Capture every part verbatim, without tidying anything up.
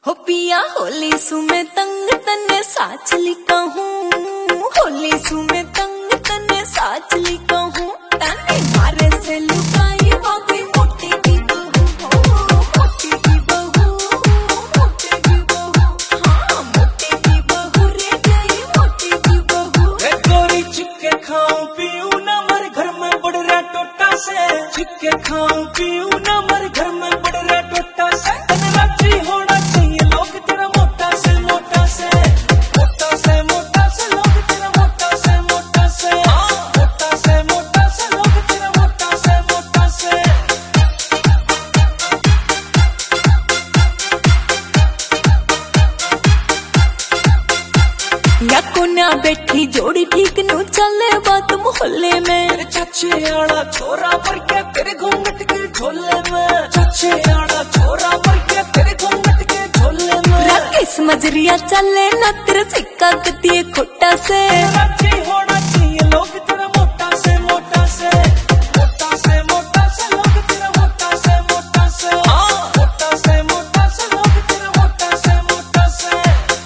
हो पिया होली सुमे तंग तने साच लिखा हूँ, होली सुमे तंग तने साच लिखा हूँ। तने मारे से लुकाई वो कोई मोटी की बहू, मोटी की बहू, मोटी की बहू, हाँ मोटी की बहू रे गई मोटी की बहू। रे गोरी चिक्के खाऊं पीऊं ना मर घर में बढ़ रहा टोटा से, चिक्के खाऊं पीऊं ना मर घर में बढ़ रहा टोटा से। तने राजी होना चाहिए लोग तेरा मोटा से मोटा से, मोटा से मोटा से लोग तेरा मोटा से मोटा से, मोटा से मोटा से लोग तेरा मोटा से मोटा से। या कोना बैठी जोड़ी ठीक नु चले बात मोहल्ले में। तेरे चाचे आड़ा छोरा पर के तेरे घूंघट के झोले में, चाचे आड़ा छोरा पर के तेरे घूंघट के झोले में। राकेश मजरिया चले न तेरे सिक्का कतिये खोटा से। राजी होना चाहिए लोग तेरा मोटा से मोटा से, मोटा से मोटा से लोग तेरा मोटा से मोटा से, मोटा से मोटा से लोग तेरा मोटा से मोटा से।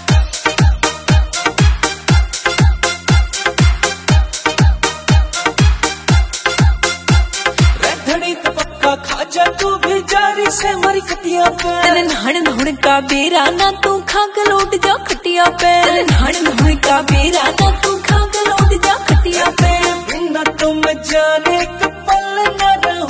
धड़ी तो पक्का खा जा तू भी जारी से मरी खटिया पे। तने नहण नहण का बेरा ना तू खाक लौट जा खटिया पे। तने नहण नहण का बेरा ना तू खाक लौट जा खटिया पे। बिना तुम जाने कपल न रहूं